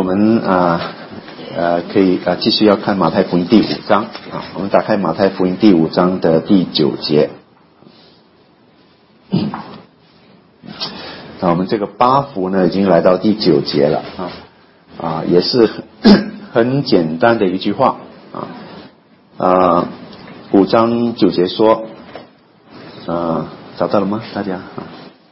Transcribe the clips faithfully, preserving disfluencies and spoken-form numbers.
我们啊呃可以啊继续要看马太福音第五章啊，我们打开马太福音第五章的第九节。那我们这个八福呢，已经来到第九节了啊啊，也是很很简单的一句话啊啊，五章九节说，呃，找到了吗？大家啊？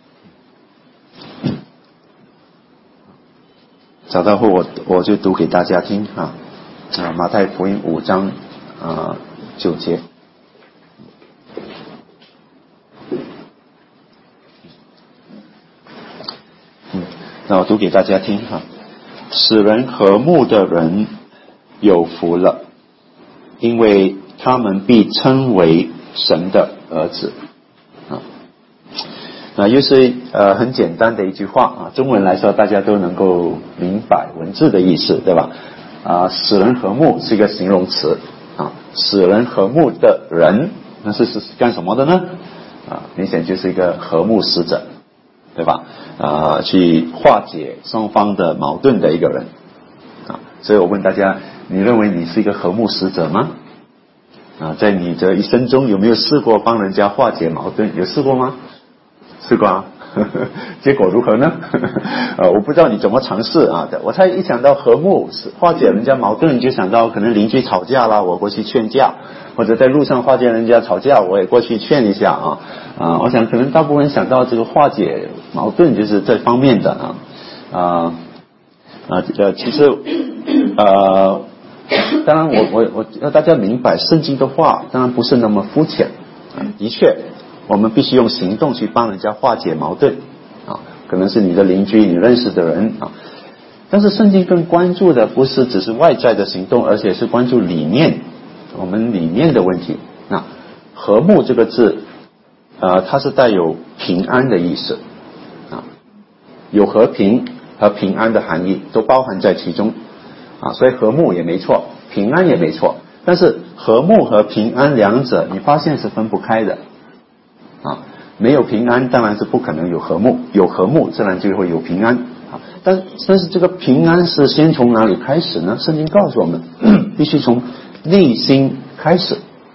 找到后我我就读给大家听啊啊，马太福音五章啊九节。嗯，那我读给大家听哈。使人和睦的人有福了，因为他们必称为神的儿子啊。那又是呃很简单的一句话啊，中文来说大家都能够明白文字的意思，对吧？啊，使人和睦是一个形容词啊，使人和睦的人，那是是干什么的呢？啊，明显就是一个和睦使者，对吧？啊，去化解双方的矛盾的一个人啊。所以我问大家，你认为你是一个和睦使者吗？啊，在你的一生中有没有试过帮人家化解矛盾？有试过吗？试过啊，呵呵，结果如何呢？呃，我不知道你怎么尝试啊。我猜一想到和睦化解人家矛盾，你就想到可能邻居吵架啦，我过去劝架，或者在路上化解人家吵架，我也过去劝一下啊啊。我想可能大部分人想到这个化解矛盾就是这方面的啊啊啊呃，其实呃，当然我我我要大家明白，圣经的话当然不是那么肤浅啊，的确。我们必须用行动去帮人家化解矛盾啊，可能是你的邻居，你认识的人啊。但是圣经更关注的不是只是外在的行动，而且是关注里面，我们里面的问题。那和睦这个字，呃，它是带有平安的意思啊，有和平和平安的含义都包含在其中啊，所以和睦也没错，平安也没错。但是和睦和平安两者，你发现是分不开的。啊，没有平安当然是不可能有和睦，有和睦自然就会有平安啊。但但是这个平安是先从哪里开始呢？圣经告诉我们，必须从内心开始。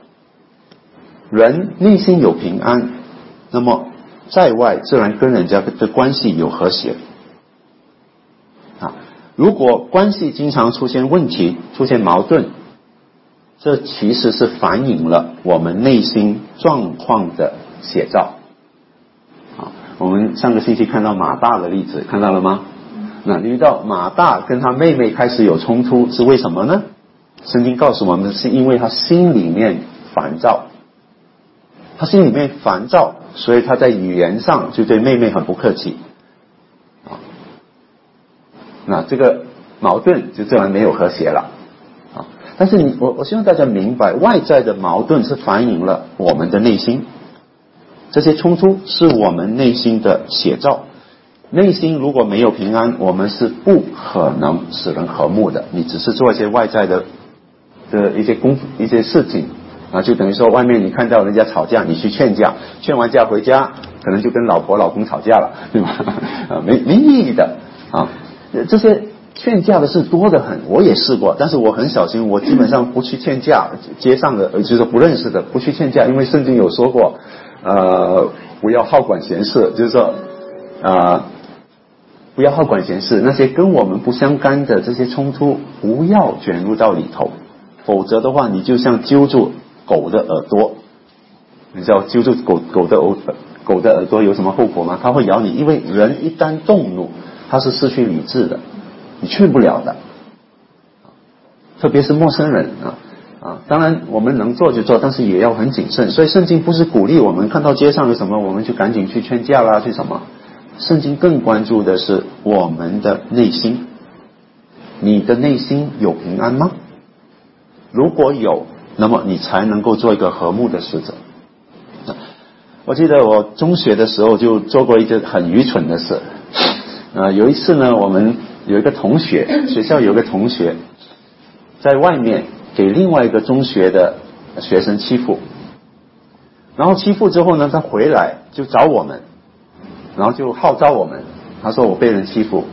人内心有平安，那么在外自然跟人家的关系有和谐啊。如果关系经常出现问题，出现矛盾，这其实是反映了我们内心状况的写照啊。我们上个星期看到马大的例子，看到了吗？那遇到马大跟他妹妹开始有冲突，是为什么呢？圣经告诉我们，是因为他心里面烦躁，他心里面烦躁，所以他在语言上就对妹妹很不客气啊。那这个矛盾就自然没有和谐了啊。但是你我我希望大家明白，外在的矛盾是反映了我们的内心。这些冲突是我们内心的写照，内心如果没有平安，我们是不可能使人和睦的。你只是做一些外在的的一些功夫一些事情啊，就等于说外面你看到人家吵架，你去劝架，劝完架回家，可能就跟老婆老公吵架了，对吧？啊，没没意义的啊，这些劝架的事多得很，我也试过，但是我很小心，我基本上不去劝架，街上的就是不认识的不去劝架，因为圣经有说过。呃，不要好管闲事，就是说，呃，不要好管闲事，那些跟我们不相干的这些冲突，不要卷入到里头，否则的话，你就像揪住狗的耳朵，你知道揪住狗狗的耳狗的耳朵有什么后果吗？它会咬你，因为人一旦动怒，他是失去理智的，你劝不了的，特别是陌生人啊。啊，当然我们能做就做，但是也要很谨慎。所以圣经不是鼓励我们看到街上有什么我们就赶紧去劝架啦，去什么。圣经更关注的是我们的内心。你的内心有平安吗？如果有，那么你才能够做一个和睦的使者。我记得我中学的时候就做过一个很愚蠢的事。呃，有一次呢，我们有一个同学，学校有一个同学在外面给另外一个中学的学生欺负，然后欺负之后呢，他回来就找我们，然后就号召我们，他说我被人欺负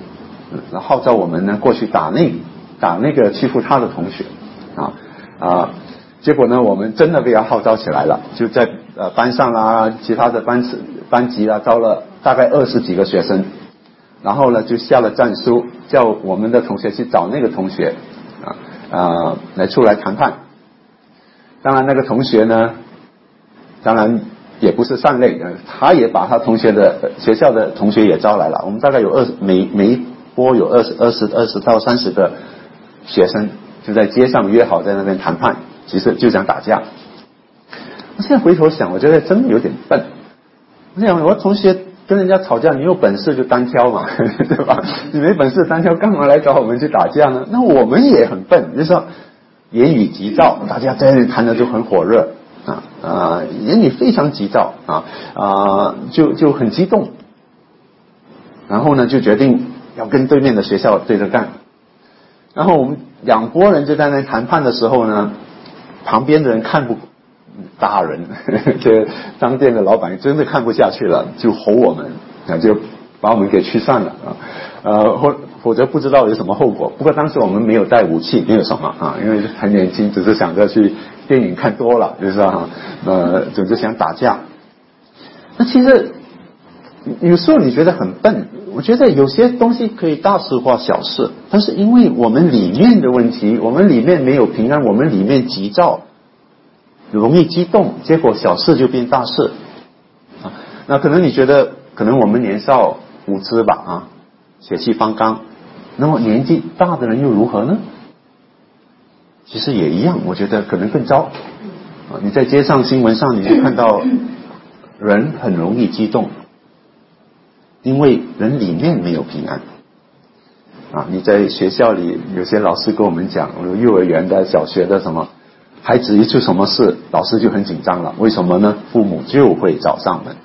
然后号召我们呢过去打那打那个欺负他的同学啊啊，结果呢我们真的被他号召起来了，就在呃班上啦，其他的班班级啦，招了大概二十几个学生，然后呢就下了战书，叫我们的同学去找那个同学啊啊来出来谈判。当然那个同学呢，当然也不是善类，他也把他同学的学校的同学也招来了。我们大概有二十每每一波有二十二十二十到三十个学生，就在街上约好在那边谈判，其实就想打架。我现在回头想，我觉得真的有点笨。我想我同学跟人家吵架，你有本事就单挑嘛，对吧？你没本事单挑，干嘛来找我们去打架呢？那我们也很笨，就是说言语急躁，大家在那里谈的就很火热啊啊，言语非常急躁啊啊，就就很激动，然后呢就决定要跟对面的学校对着干。然后我们两拨人就在那谈判的时候呢，旁边的人看不大人，这商店的老板真的看不下去了，就吼我们，啊，就把我们给驱散了啊，呃，或否则不知道有什么后果。不过当时我们没有带武器，没有什么啊，因为很年轻，只是想着去电影看多了，就是啊，呃，总之想打架。那其实有时候你觉得很笨，我觉得有些东西可以大事化小事，但是因为我们里面的问题，我们里面没有平安，我们里面急躁，容易激动，结果小事就变大事啊。那可能你觉得可能我们年少无知吧啊，血气方刚，那么年纪大的人又如何呢？其实也一样，我觉得可能更糟啊。你在街上新闻上你就看到人很容易激动，因为人里面没有平安啊。你在学校里有些老师跟我们讲，幼儿园的小学的什么孩子一出什么事，老师就很紧张了，为什么呢？父母就会找上门，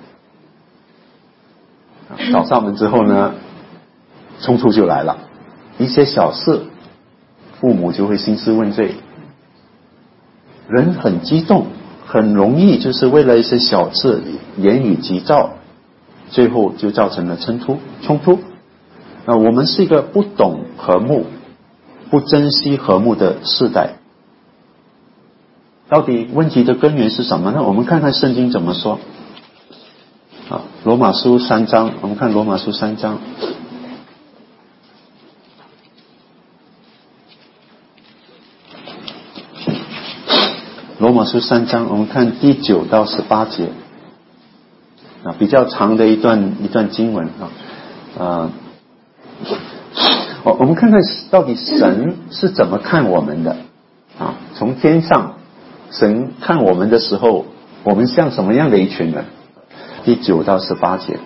找上门之后呢，冲突就来了，一些小事父母就会兴师问罪，人很激动，很容易就是为了一些小事言语急躁，最后就造成了冲突冲突。那我们是一个不懂和睦不珍惜和睦的世代，到底问题的根源是什么呢？我们看看圣经怎么说啊，罗马书三章，我们看罗马书三章。罗马书三章，我们看第九到十八节啊，比较长的一段一段经文啊。啊，我我们看看到底神是怎么看我们的啊？从天上，神看我们的时候，我们像什么样的一群人？第九到十八节。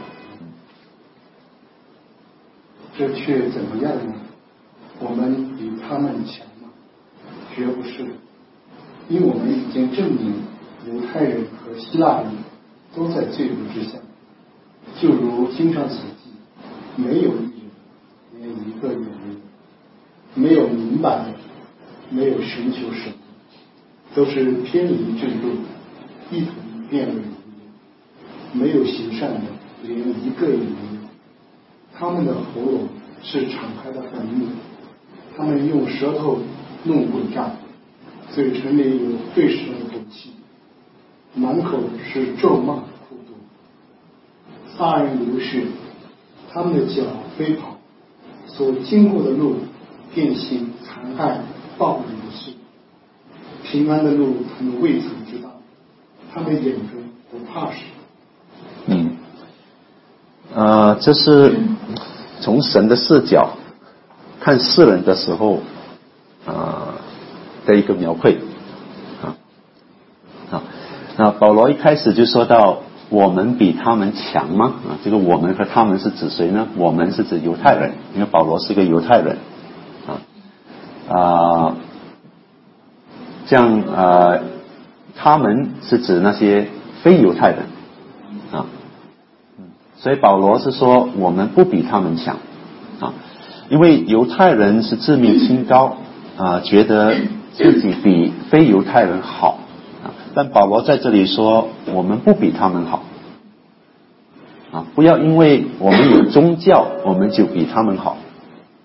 这却怎么样呢？我们比他们强吗？绝不是。因我们已经证明犹太人和希腊人都在罪恶之下，就如经上所记，没有一人，连一个也没有，没有明白的，没有寻求神的，都是偏离正路，一同变为无有，没有行善的，连一个也没有。他们的喉咙是敞开的坟墓，他们用舌头弄诡诈，嘴唇里有费时的口气，满口是咒骂苦毒，杀人流血，他们的脚飞跑，所经过的路遍行残害暴力的事，平安的路他们未曾知道，他们眼中不怕事。 嗯，呃，这是从神的视角看世人的时候啊。呃的一个描绘啊啊，那保罗一开始就说到我们比他们强吗？啊，这个我们和他们是指谁呢？我们是指犹太人，因为保罗是个犹太人啊啊，这样啊，他们是指那些非犹太人啊，所以保罗是说我们不比他们强啊，因为犹太人是自命清高啊，觉得自己比非犹太人好啊，但保罗在这里说我们不比他们好啊，不要因为我们有宗教我们就比他们好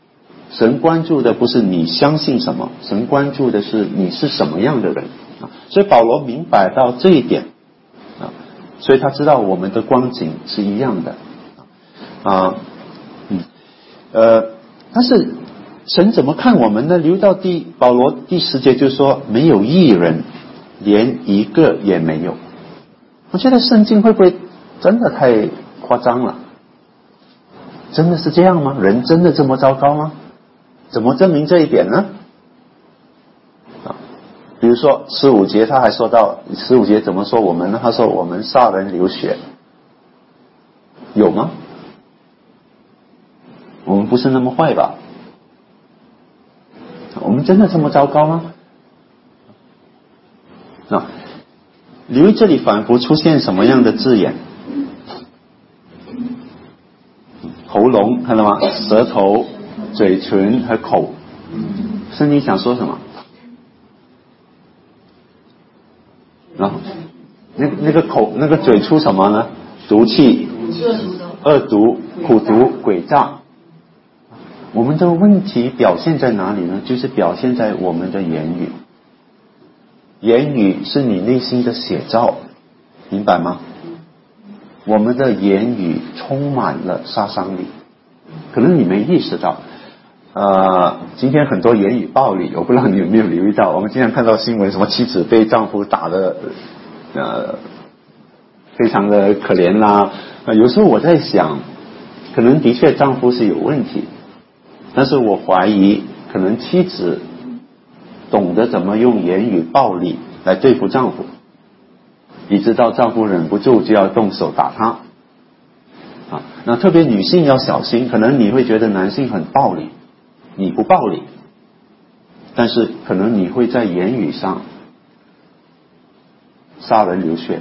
神关注的不是你相信什么，神关注的是你是什么样的人啊。所以保罗明白到这一点啊，所以他知道我们的光景是一样的啊，嗯，呃，但是神怎么看我们呢？留到第保罗第十节就说，没有义人，连一个也没有。我觉得圣经会不会真的太夸张了？真的是这样吗？人真的这么糟糕吗？怎么证明这一点呢？啊，比如说十五节他还说到，十五节怎么说我们呢？他说我们杀人流血，有吗？我们不是那么坏吧？我们真的这么糟糕吗？啊，留意这里反复出现什么样的字眼？喉咙看到吗？舌头、嘴唇和口。圣经想说什么？然后那那个口那个嘴出什么呢？毒气、恶毒、苦毒、诡诈。我们的问题表现在哪里呢？就是表现在我们的言语。言语是你内心的写照，明白吗？我们的言语充满了杀伤力，可能你没意识到。呃，今天很多言语暴力，我不知道你有没有留意到，我们经常看到新闻，什么妻子被丈夫打得呃非常的可怜啦。呃，有时候我在想，可能的确丈夫是有问题，但是我怀疑可能妻子懂得怎么用言语暴力来对付丈夫，以致到丈夫忍不住就要动手打他。啊，那特别女性要小心，可能你会觉得男性很暴力，你不暴力，但是可能你会在言语上杀人流血。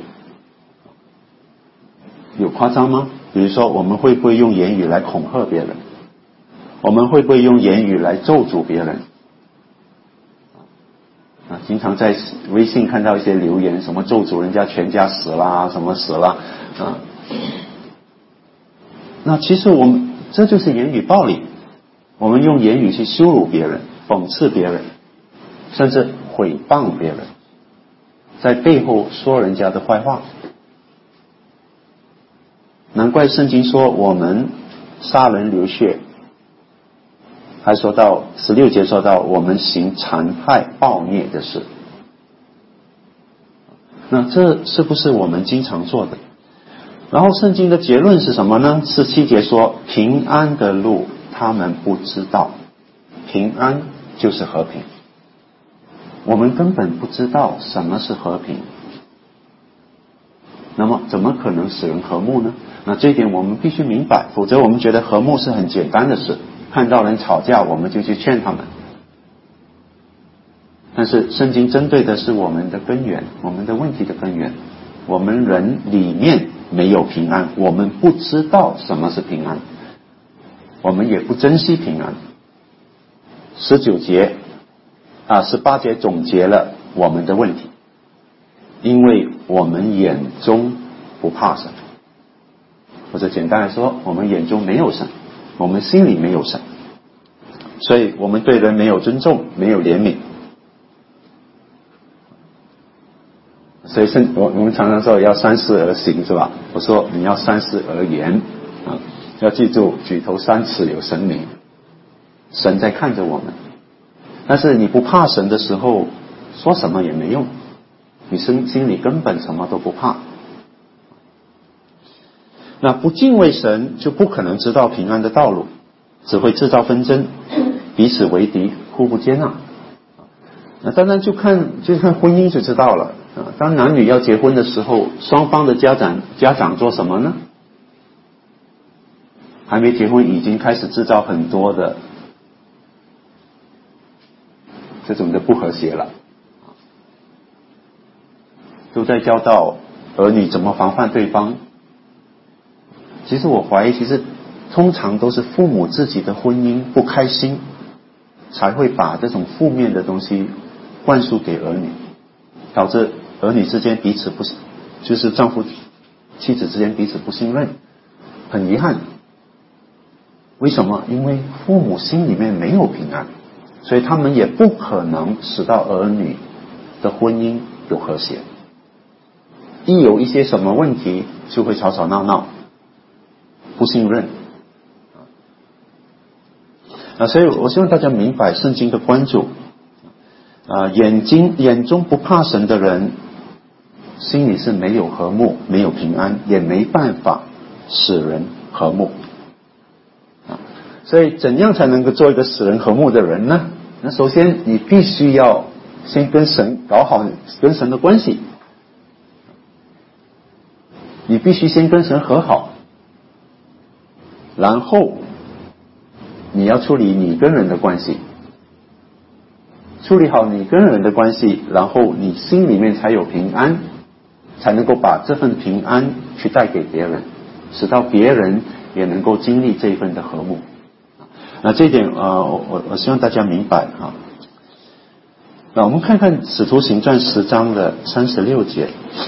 有夸张吗？比如说我们会不会用言语来恐吓别人？我们会不会用言语来咒诅别人？啊，经常在微信看到一些留言，什么咒诅人家全家死啦，什么死啦啊。那其实我们这就是言语暴力，我们用言语去羞辱别人、讽刺别人，甚至毁谤别人，在背后说人家的坏话。难怪圣经说我们杀人流血，还说到十六节说到我们行残害暴虐的事。那这是不是我们经常做的？然后圣经的结论是什么呢？十七节说平安的路他们不知道，平安就是和平。我们根本不知道什么是和平，那么怎么可能使人和睦呢？那这一点我们必须明白，否则我们觉得和睦是很简单的事，看到人吵架我们就去劝他们。但是圣经针对的是我们的根源，我们的问题的根源。我们人里面没有平安，我们不知道什么是平安，我们也不珍惜平安。十九节啊，十八节总结了我们的问题，因为我们眼中不怕神，或者简单来说，我们眼中没有神，我们心里没有神，所以我们对人没有尊重，没有怜悯。所以圣我我们常常说要三思而行，是吧？我说你要三思而言啊，要记住举头三尺有神明，神在看着我们。但是你不怕神的时候，说什么也没用，你心心里根本什么都不怕。那不敬畏神，就不可能知道平安的道路，只会制造纷争，彼此为敌，互不接纳。那当然就看就看婚姻就知道了啊。当男女要结婚的时候，双方的家长家长做什么呢？还没结婚已经开始制造很多的这种的不和谐了，都在教导儿女怎么防范对方。其实我怀疑，其实通常都是父母自己的婚姻不开心，才会把这种负面的东西灌输给儿女，导致儿女之间彼此不就是丈夫妻子之间彼此不信任，很遗憾。 为什么？因为父母心里面没有平安，所以他们也不可能使到儿女的婚姻有和谐。一有一些什么问题，就会吵吵闹闹，不信任啊。所以我希望大家明白圣经的关注啊，眼睛眼中不怕神的人，心里是没有和睦，没有平安，也没办法使人和睦啊。所以怎样才能够做一个使人和睦的人呢？那首先你必须要先跟神搞好跟神的关系，你必须先跟神和好，然后你要处理你跟人的关系，处理好你跟人的关系，然后你心里面才有平安，才能够把这份平安去带给别人，使到别人也能够经历这一份的和睦。那这一点呃，我我希望大家明白啊。那我们看看使徒行传十章的三十六节。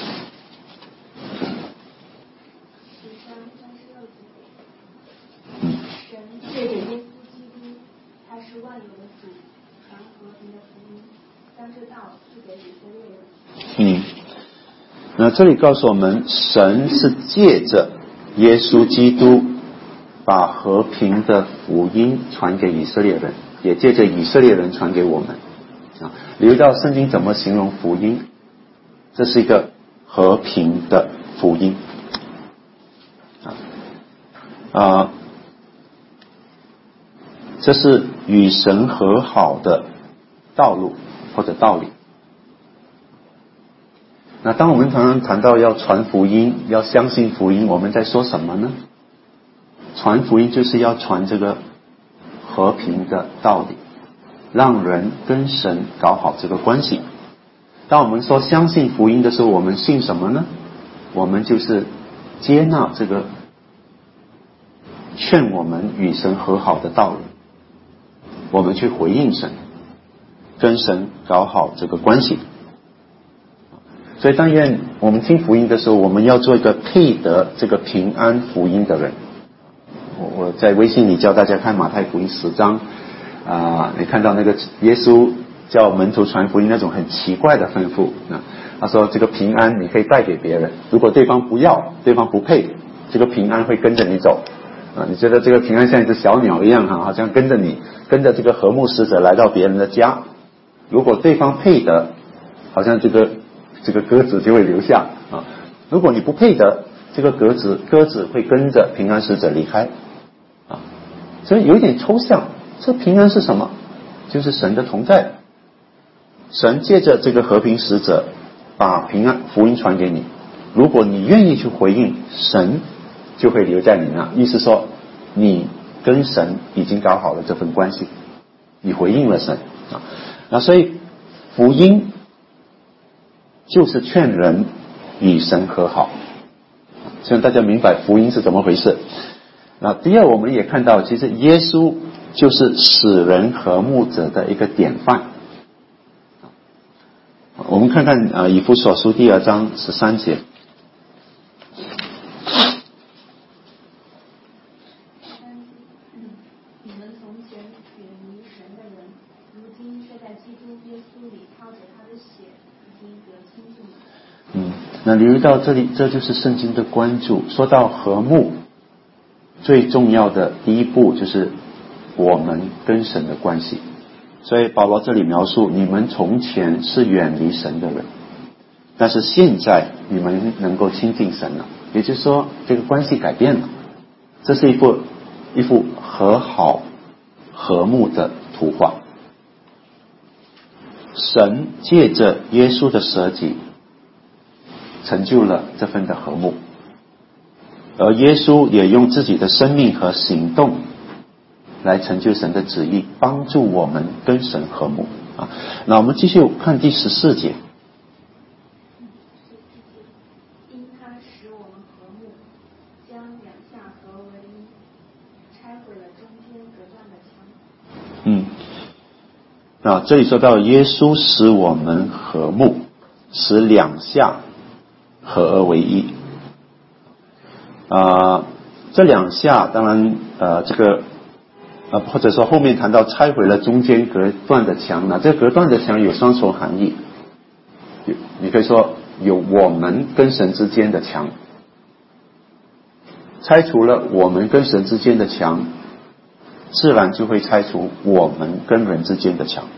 嗯。 神借着耶稣基督，他是万有的主，传和平的福音，将这道赐给以色列人。 嗯。那这里告诉我们，神是借着耶稣基督把和平的福音传给以色列人，也借着以色列人传给我们啊。留意到圣经怎么形容福音，这是一个和平的福音啊啊，这是与神和好的道路或者道理。那当我们常常谈到要传福音，要相信福音，我们在说什么呢？传福音就是要传这个和平的道理，让人跟神搞好这个关系。当我们说相信福音的时候，我们信什么呢？我们就是接纳这个劝我们与神和好的道理，我们去回应神，跟神搞好这个关系。所以但愿我们听福音的时候，我们要做一个配得这个平安福音的人。我我在微信里教大家看马太福音十章啊、呃，你看到那个耶稣叫门徒传福音那种很奇怪的吩咐啊，他说这个平安你可以带给别人，如果对方不要，对方不配，这个平安会跟着你走啊。你觉得这个平安像一只小鸟一样哈，好像跟着你，跟着这个和睦使者来到别人的家。如果对方配得，好像这个这个鸽子就会留下啊。如果你不配得，这个鸽子鸽子会跟着平安使者离开啊。所以有一点抽象，这平安是什么？就是神的同在。神借着这个和平使者把平安福音传给你，如果你愿意去回应，神就会留在你那。意思说你跟神已经搞好了这份关系，你回应了神啊。那所以福音就是劝人与神和好，希望大家明白福音是怎么回事。那第二，我们也看到其实耶稣就是使人和睦者的一个典范。我们看看啊，以弗所书第二章十三节。 你们从前远离神的人，如今却在基督耶稣里靠着他的血已经得亲近了。 嗯，那留意到这里，这就是圣经的关注。说到和睦，最重要的第一步就是我们跟神的关系。所以保罗这里描述，你们从前是远离神的人，但是现在你们能够亲近神了，也就是说这个关系改变了。这是一幅一幅和好和睦的图画。神借着耶稣的舍己成就了这份的和睦，而耶稣也用自己的生命和行动来成就神的旨意，帮助我们跟神和睦啊。那我们继续看第十四节。 因他使我们和睦，将两下合为一，拆毁了中间隔断的墙。 嗯，啊，这里说到耶稣使我们和睦，使两下合而为一。啊，这两下当然呃，这个啊，或者说后面谈到拆毁了中间隔断的墙呢，这个隔断的墙有双重含义，你可以说有我们跟神之间的墙，拆除了我们跟神之间的墙，自然就会拆除我们跟人之间的墙，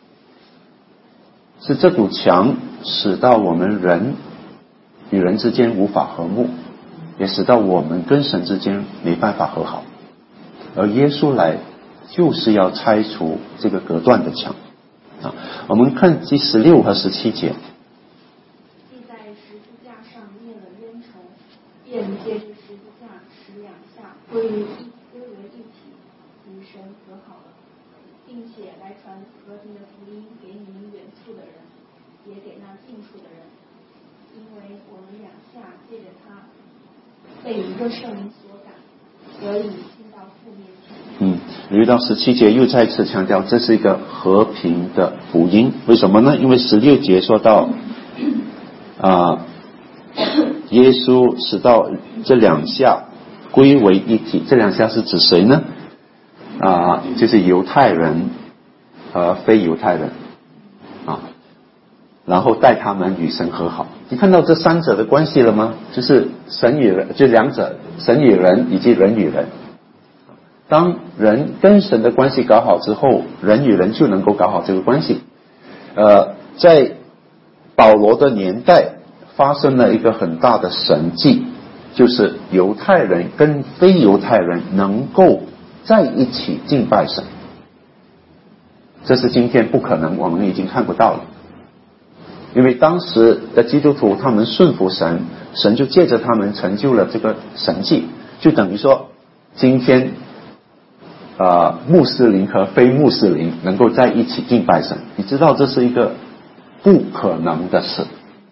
是这堵墙使到我们人与人之间无法和睦，也使到我们跟神之间没办法和好，而耶稣来就是要拆除这个隔断的墙啊。我们看第十六和十七节， 既在十字架上灭了冤仇，便借着十字架使两下归于一归为一体，与神和好了，并且来传和平的福音给你们远处的人，也给那近处的人，因为我们两下借着他被一个圣灵所感，所以进到父面前。 嗯，遇到十七节又再次强调这是一个和平的福音，为什么呢？因为十六节说到啊、呃，耶稣使到这两下归为一体，这两下是指谁呢？啊、呃，就是犹太人和非犹太人啊，然后带他们与神和好。你看到这三者的关系了吗？就是神与人，就两者，神与人以及人与人。当人跟神的关系搞好之后，人与人就能够搞好这个关系。呃，在保罗的年代发生了一个很大的神迹，就是犹太人跟非犹太人能够在一起敬拜神，这是今天不可能，我们已经看不到了。因为当时的基督徒他们顺服神，神就借着他们成就了这个神迹，就等于说今天呃，穆斯林和非穆斯林能够在一起敬拜神，你知道这是一个不可能的事，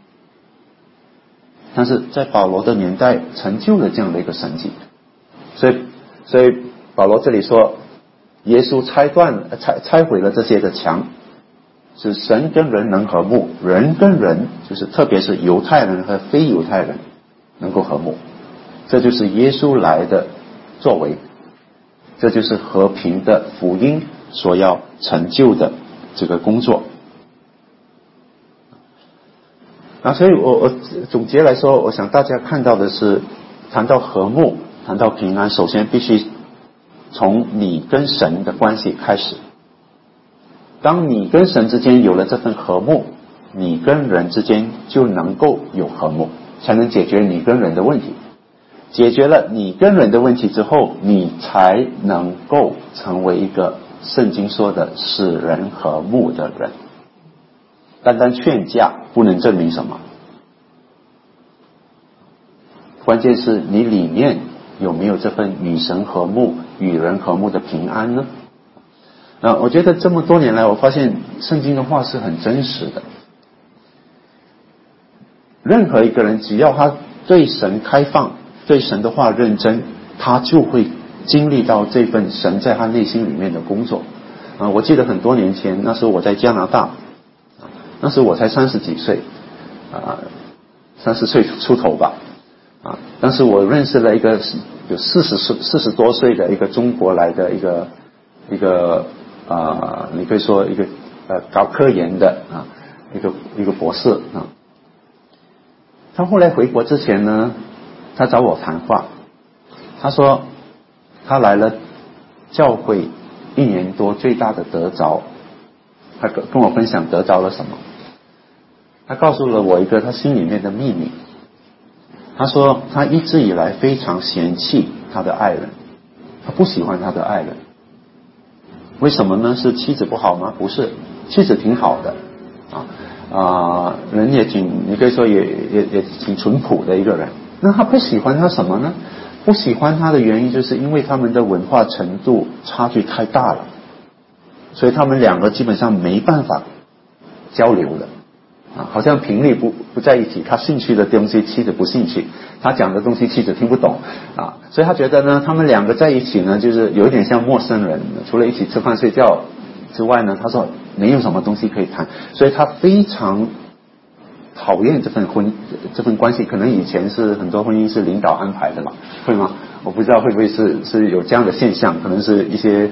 但是在保罗的年代成就了这样的一个神迹，所以所以保罗这里说，耶稣拆断拆拆毁了这些的墙，使神跟人能和睦，人跟人就是特别是犹太人和非犹太人能够和睦，这就是耶稣来的作为，这就是和平的福音所要成就的这个工作。啊，所以我我总结来说，我想大家看到的是，谈到和睦，谈到平安，首先必须从你跟神的关系开始。当你跟神之间有了这份和睦，你跟人之间就能够有和睦，才能解决你跟人的问题。解决了你跟人的问题之后，你才能够成为一个圣经说的使人和睦的人。单单劝架不能证明什么，关键是你里面有没有这份与神和睦、与人和睦的平安呢？啊，我觉得这么多年来，我发现圣经的话是很真实的。任何一个人，只要他对神开放，对神的话认真，他就会经历到这份神在他内心里面的工作。啊，我记得很多年前，那时候我在加拿大，那时候我才三十几岁，啊，三十岁出头吧，啊，当时我认识了一个有四十岁、四十多岁的一个中国来的一个一个啊，你可以说一个呃搞科研的啊，一个一个博士啊。他后来回国之前呢，他找我谈话，他说他来了教会一年多，最大的得着，他跟跟我分享得着了什么。他告诉了我一个他心里面的秘密。他说他一直以来非常嫌弃他的爱人，他不喜欢他的爱人。为什么呢？是妻子不好吗？不是，妻子挺好的啊啊，人也挺，你可以说也也也挺淳朴的一个人。那他不喜欢他什么呢？不喜欢他的原因就是因为他们的文化程度差距太大了，所以他们两个基本上没办法交流的。啊，好像频率不不在一起，他兴趣的东西妻子不兴趣，他讲的东西妻子听不懂啊，所以他觉得呢，他们两个在一起呢，就是有一点像陌生人，除了一起吃饭睡觉之外呢，他说没有什么东西可以谈，所以他非常讨厌这份婚这份关系。可能以前是很多婚姻是领导安排的吧，会吗？我不知道会不会是是有这样的现象，可能是一些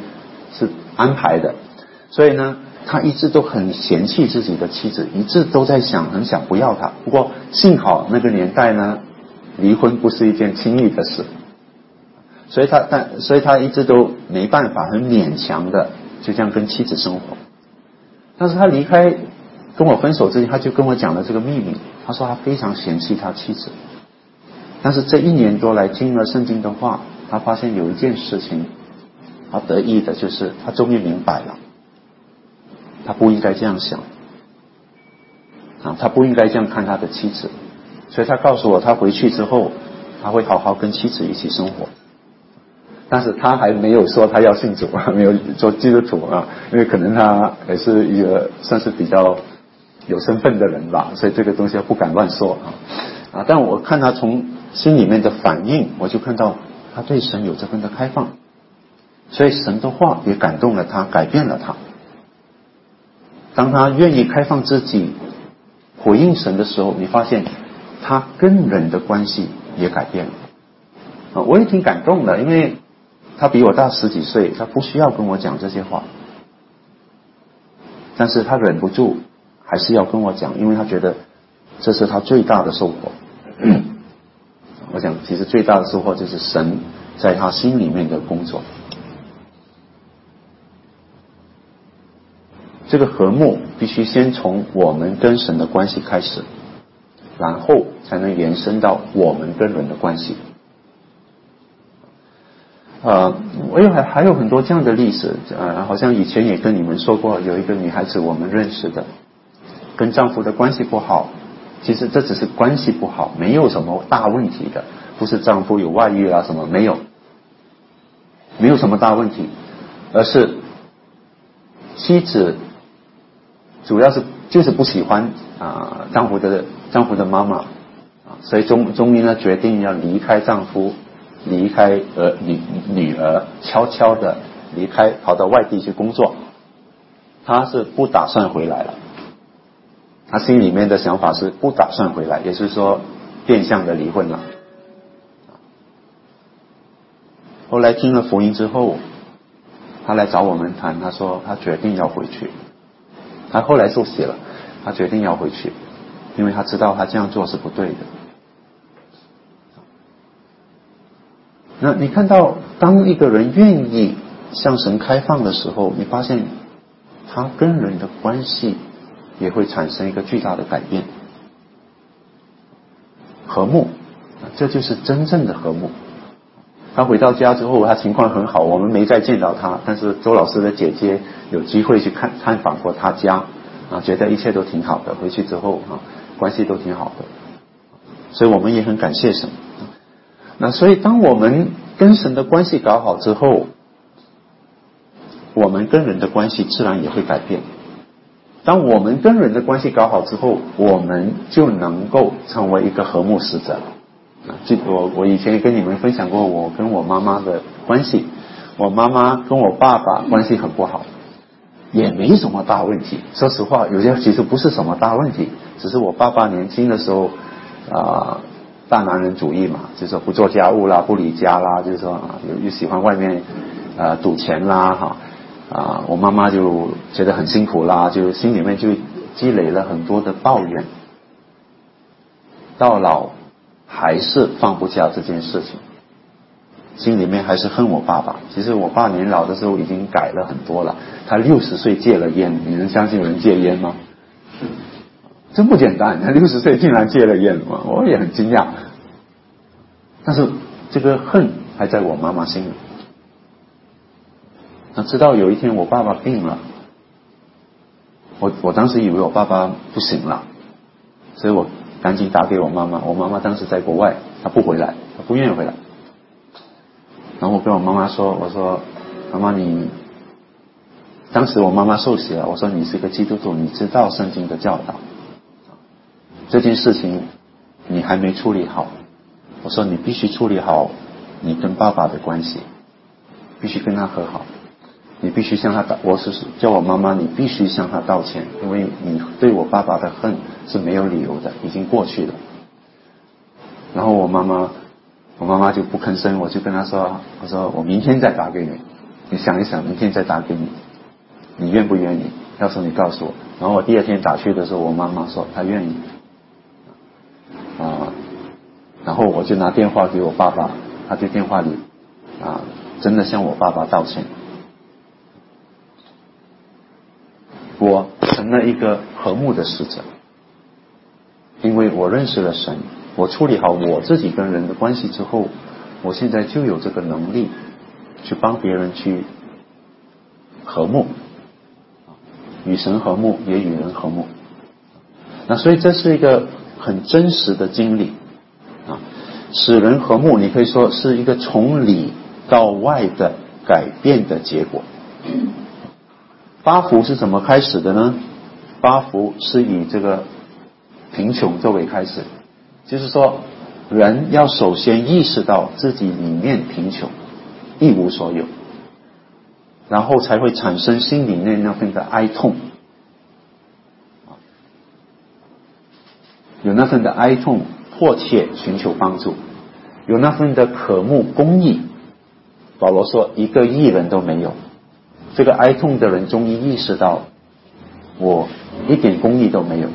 是安排的，所以呢，他一直都很嫌弃自己的妻子，一直都在想，很想不要他。不过幸好那个年代呢，离婚不是一件轻易的事，所以他但所以他一直都没办法，很勉强的就这样跟妻子生活。但是他离开跟我分手之前，他就跟我讲了这个秘密，他说他非常嫌弃他妻子。但是这一年多来听了圣经的话，他发现有一件事情他得意的，就是他终于明白了，他不应该这样想啊，他不应该这样看他的妻子。所以他告诉我，他回去之后他会好好跟妻子一起生活。但是他还没有说他要信主啊，没有做基督徒啊，因为可能他也是一个算是比较有身份的人吧，所以这个东西不敢乱说啊啊！但我看他从心里面的反应，我就看到他对神有这份的开放，所以神的话也感动了他，改变了他。当他愿意开放自己回应神的时候，你发现他跟人的关系也改变了啊！我也挺感动的，因为他比我大十几岁，他不需要跟我讲这些话，但是他忍不住还是要跟我讲，因为他觉得这是他最大的收获。我想其实最大的收获就是神在他心里面的工作。这个和睦必须先从我们跟神的关系开始，然后才能延伸到我们跟人的关系。呃，我有还还有很多这样的例子，呃，好像以前也跟你们说过，有一个女孩子我们认识的，跟丈夫的关系不好，其实这只是关系不好，没有什么大问题的，不是丈夫有外遇啊什么，没有，没有什么大问题，而是妻子主要是就是不喜欢啊、呃、丈夫的丈夫的妈妈啊，所以终终于呢决定要离开丈夫。离开儿女女儿，悄悄的离开，跑到外地去工作。他是不打算回来了，他心里面的想法是不打算回来，也就是说变相的离婚了。后来听了福音之后，他来找我们谈，他说他决定要回去。他后来受洗了，他决定要回去，因为他知道他这样做是不对的。那你看到当一个人愿意向神开放的时候，你发现他跟人的关系也会产生一个巨大的改变。和睦，这就是真正的和睦。他回到家之后，他情况很好，我们没再见到他，但是周老师的姐姐有机会去看探访过他家啊，觉得一切都挺好的，回去之后啊关系都挺好的，所以我们也很感谢神。那所以当我们跟神的关系搞好之后，我们跟人的关系自然也会改变。当我们跟人的关系搞好之后，我们就能够成为一个和睦使者。记得我我以前也跟你们分享过我跟我妈妈的关系，我妈妈跟我爸爸关系很不好，也没什么大问题。说实话，有些其实不是什么大问题，只是我爸爸年轻的时候啊、呃大男人主义嘛，就是说不做家务啦，不理家啦，就是说啊，又又喜欢外面呃赌钱啦哈啊，我妈妈就觉得很辛苦啦，就心里面就积累了很多的抱怨，到老还是放不下这件事情，心里面还是恨我爸爸。其实我爸年老的时候已经改了很多了，他六十岁戒了烟，你能相信有人戒烟吗？真不简单，他六十岁竟然戒了烟，我也很惊讶。但是这个恨还在我妈妈心里。那直到有一天我爸爸病了，我我当时以为我爸爸不行了，所以我赶紧打给我妈妈。我妈妈当时在国外，她不回来，她不愿意回来。然后我跟我妈妈说，我说妈妈你，当时我妈妈受洗了，我说你是个基督徒，你知道圣经的教导，这件事情你还没处理好，我说你必须处理好你跟爸爸的关系，必须跟他和好，你必须向他道，我是叫我妈妈你必须向他道歉，因为你对我爸爸的恨是没有理由的，已经过去了。然后我妈妈我妈妈就不吭声，我就跟她说，我说我明天再打给你你想一想，明天再打给你，你愿不愿意？要是你告诉我，然后我第二天打去的时候，我妈妈说她愿意，啊，然后我就拿电话给我爸爸，他在电话里啊，真的向我爸爸道歉。我成了一个和睦的使者，因为我认识了神，我处理好我自己跟人的关系之后，我现在就有这个能力去帮别人去和睦，与神和睦，也与人和睦。那所以这是一个很真实的经历啊，使人和睦，你可以说是一个从里到外的改变的结果。八福是怎么开始的呢？八福是以这个贫穷作为开始，就是说人要首先意识到自己里面贫穷，一无所有，然后才会产生心里面那份的哀痛，有那份的哀痛，迫切寻求帮助，有那份的渴慕公义。保罗说一个义人都没有，这个哀痛的人终于意识到我一点公义都没有，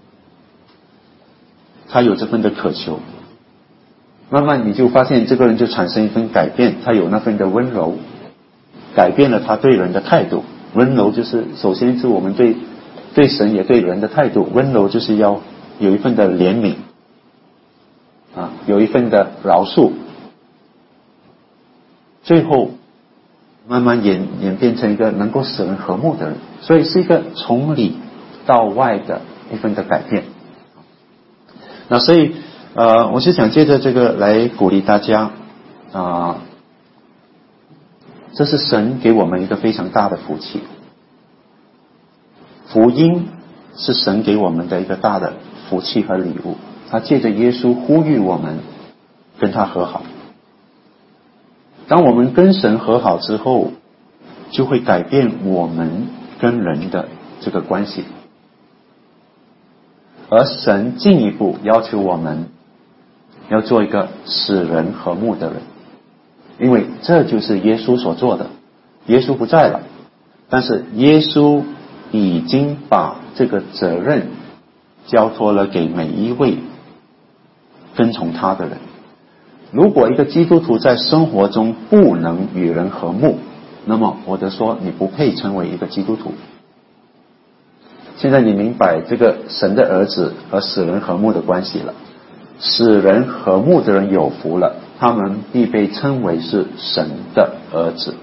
他有这份的渴求，慢慢你就发现这个人就产生一份改变，他有那份的温柔，改变了他对人的态度。温柔就是首先是我们对对神也对人的态度，温柔就是要有一份的怜悯啊，有一份的饶恕，最后慢慢演演变成一个能够使人和睦的人，所以是一个从里到外的一份的改变。那所以呃，我是想借着这个来鼓励大家啊、呃，这是神给我们一个非常大的福气。福音是神给我们的一个大的福气和礼物，他借着耶稣呼吁我们跟他和好。当我们跟神和好之后，就会改变我们跟人的这个关系，而神进一步要求我们要做一个使人和睦的人，因为这就是耶稣所做的。耶稣不在了，但是耶稣已经把这个责任交托了给每一位跟从他的人。如果一个基督徒在生活中不能与人和睦，那么我就说你不配成为一个基督徒。现在你明白这个神的儿子和使人和睦的关系了。使人和睦的人有福了，他们必被称为是神的儿子。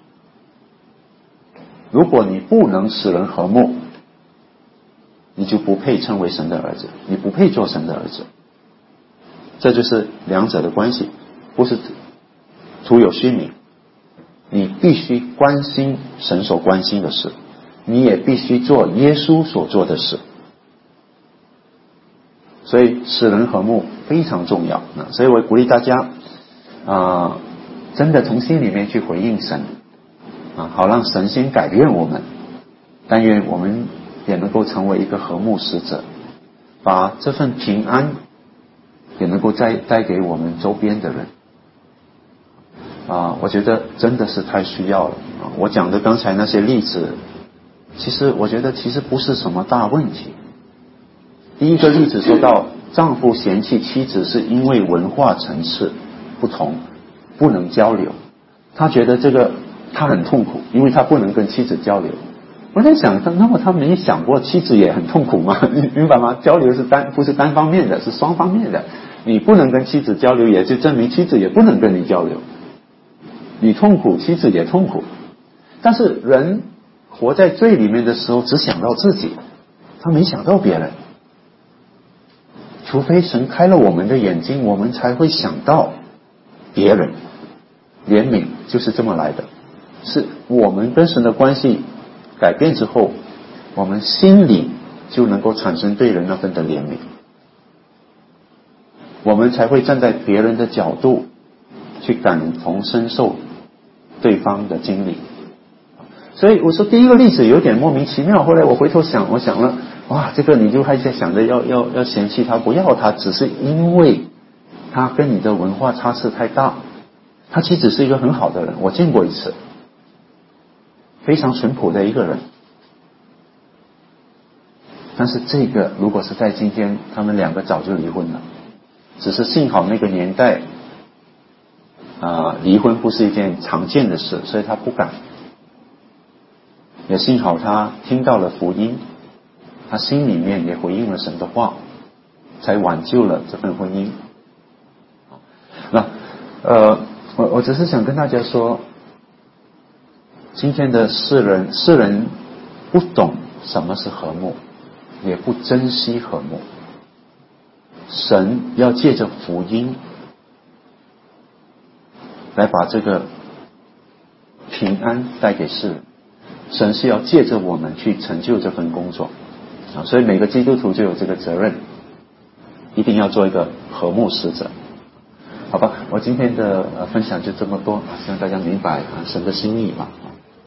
如果你不能使人和睦，你就不配称为神的儿子，你不配做神的儿子。这就是两者的关系，不是徒有虚名。你必须关心神所关心的事，你也必须做耶稣所做的事。所以使人和睦非常重要。所以我鼓励大家啊、呃，真的从心里面去回应神啊，好让神先改变我们。但愿我们也能够成为一个和睦使者，把这份平安也能够再带给我们周边的人啊，我觉得真的是太需要了啊！我讲的刚才那些例子，其实我觉得其实不是什么大问题。第一个例子说到丈夫嫌弃妻子是因为文化层次不同，不能交流，他觉得这个他很痛苦，因为他不能跟妻子交流。我在想，那么他没想过妻子也很痛苦吗？你明白吗？交流是单不是单方面的，是双方面的。你不能跟妻子交流，也就证明妻子也不能跟你交流。你痛苦，妻子也痛苦。但是人活在罪里面的时候，只想到自己，他没想到别人。除非神开了我们的眼睛，我们才会想到别人。怜悯就是这么来的，是我们跟神的关系改变之后，我们心里就能够产生对人那份的怜悯，我们才会站在别人的角度去感同身受对方的经历。所以我说第一个例子有点莫名其妙，后来我回头想，我想了，哇，这个你就还在想着要要要嫌弃他，不要他，只是因为他跟你的文化差异太大。他其实是一个很好的人，我见过一次， 非常淳朴的一个人。但是这个如果是在今天，他们两个早就离婚了，只是幸好那个年代啊、呃，离婚不是一件常见的事，所以他不敢。也幸好他听到了福音，他心里面也回应了神的话，才挽救了这份婚姻。那呃，我我只是想跟大家说，今天的世人世人不懂什么是和睦，也不珍惜和睦。神要借着福音来把这个平安带给世人，神是要借着我们去成就这份工作啊，所以每个基督徒就有这个责任，一定要做一个和睦使者。好吧，我今天的呃分享就这么多，希望大家明白啊神的心意吧。